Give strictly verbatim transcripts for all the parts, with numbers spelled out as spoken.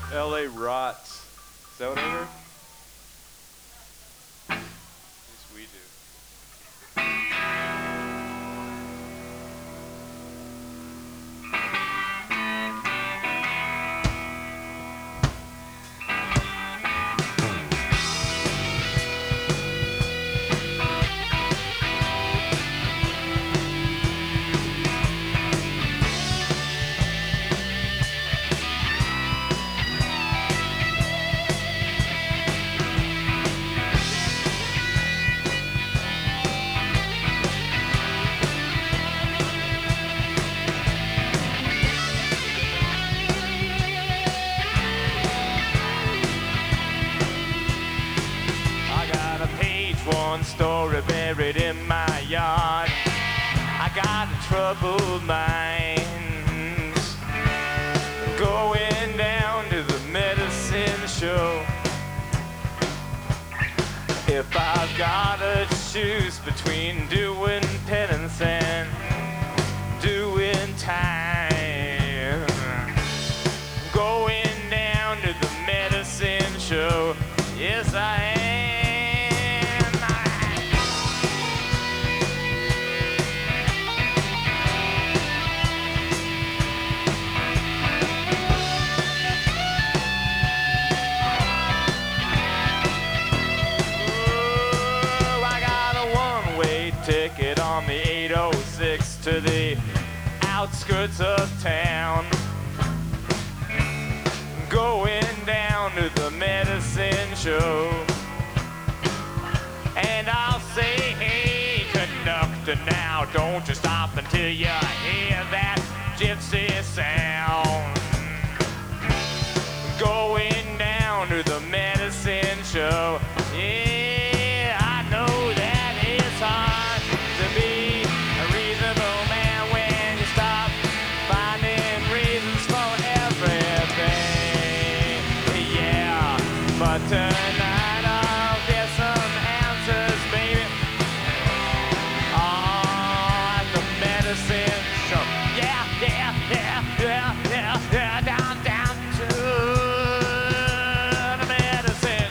L A rots. Is that what I heard? At least we do. One story buried in my yard. I got a troubled mind, going down to the medicine show. If I've got to choose between doing penance and doing time, going down to the medicine show. Yes, I am. Ticket on the eight oh six to the outskirts of town, going down to the medicine show. And I'll say, hey, conductor, now don't you stop until you hear that gypsy sound. Going down to the medicine show. Yeah, I know that it's hard. Tonight I'll get some answers, baby. Oh, at the medicine show. Yeah, yeah, yeah, yeah, yeah, yeah. Down, down to the medicine.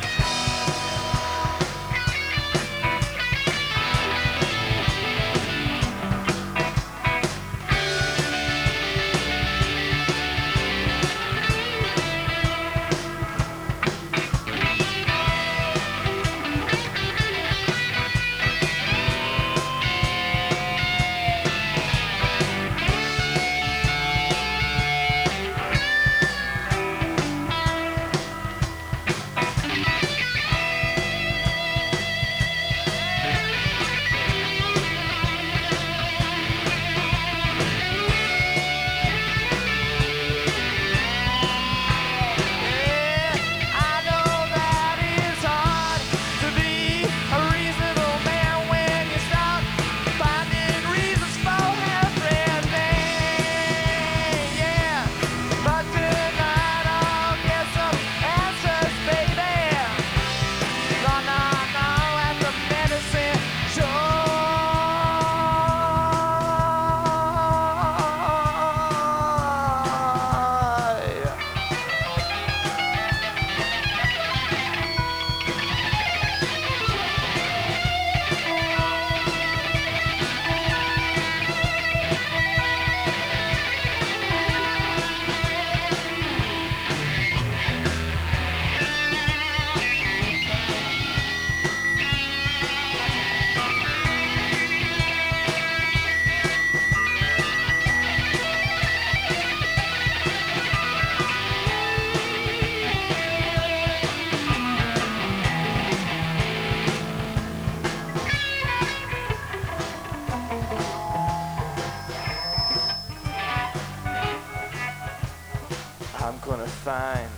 I'm gonna find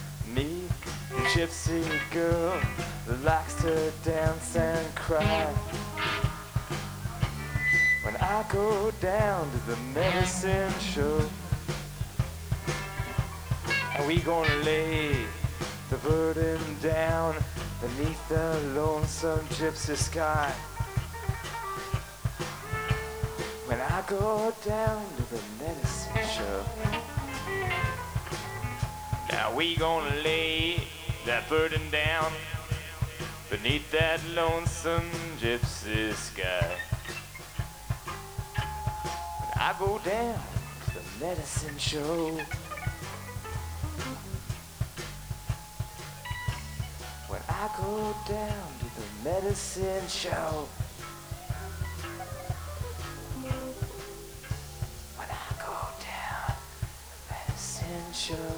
me a gypsy girl that likes to dance and cry. When I go down to the medicine show, and we gonna lay the burden down beneath the lonesome gypsy sky. When I go down to the medicine show, Now we gonna lay that burden down beneath that lonesome gypsy sky. When I go down to the medicine show, when I go down to the medicine show, when I go down to the medicine show,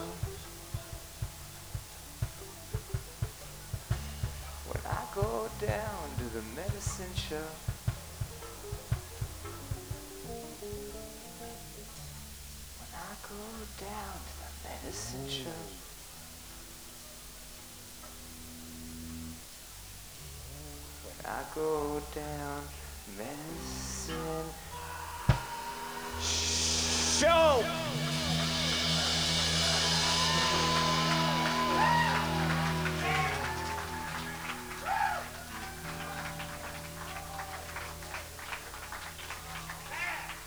when I go down to the medicine show, when I go down to the medicine show. I go down medicine show.